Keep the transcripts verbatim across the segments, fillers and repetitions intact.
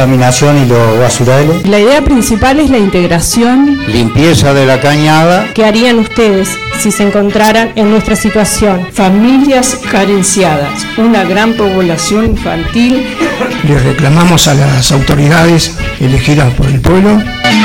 contaminación y los basurales. La idea principal es la integración. Limpieza de la cañada. ¿Qué harían ustedes si se encontraran en nuestra situación? Familias carenciadas, una gran población infantil. Le reclamamos a las autoridades elegidas por el pueblo.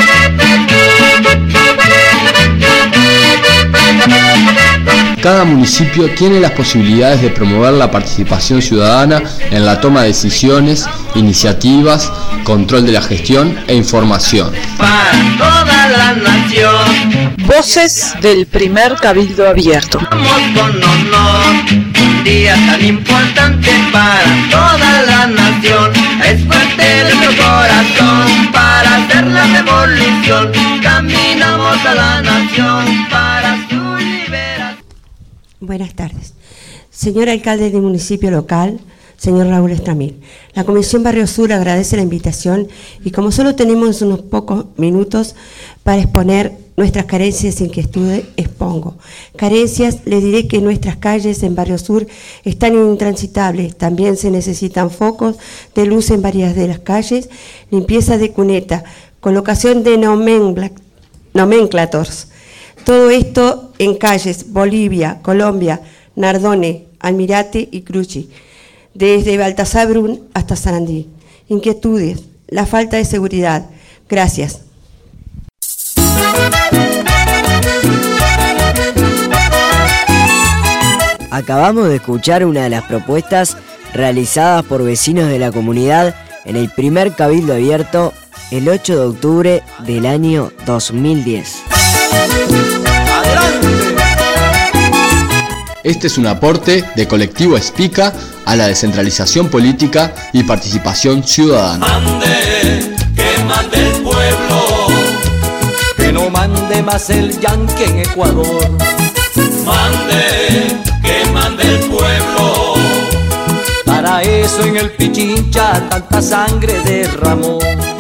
Cada municipio tiene las posibilidades de promover la participación ciudadana en la toma de decisiones, iniciativas, control de la gestión e información. Para toda la nación. Voces del primer Cabildo Abierto. Vamos con honor, un día tan importante para toda la nación. Es fuerte nuestro corazón para hacer la revolución. Caminamos a la nación para su liberación. Buenas tardes. Señor alcalde del municipio local, señor Raúl Estramil. La Comisión Barrio Sur agradece la invitación y como solo tenemos unos pocos minutos para exponer nuestras carencias e inquietudes, expongo. Carencias, les diré que nuestras calles en Barrio Sur están intransitables. También se necesitan focos de luz en varias de las calles, limpieza de cuneta, colocación de nomenclators. Todo esto en calles Bolivia, Colombia, Nardone, Almirante y Cruci, desde Baltasar Brun hasta Sarandí. Inquietudes, la falta de seguridad. Gracias. Acabamos de escuchar una de las propuestas realizadas por vecinos de la comunidad en el primer Cabildo Abierto el ocho de octubre del año dos mil diez. Este es un aporte de Colectivo Espica a la descentralización política y participación ciudadana. Mande, que mande el pueblo, que no mande más el yanqui en Ecuador. Mande, que mande el pueblo, para eso en el Pichincha tanta sangre derramó.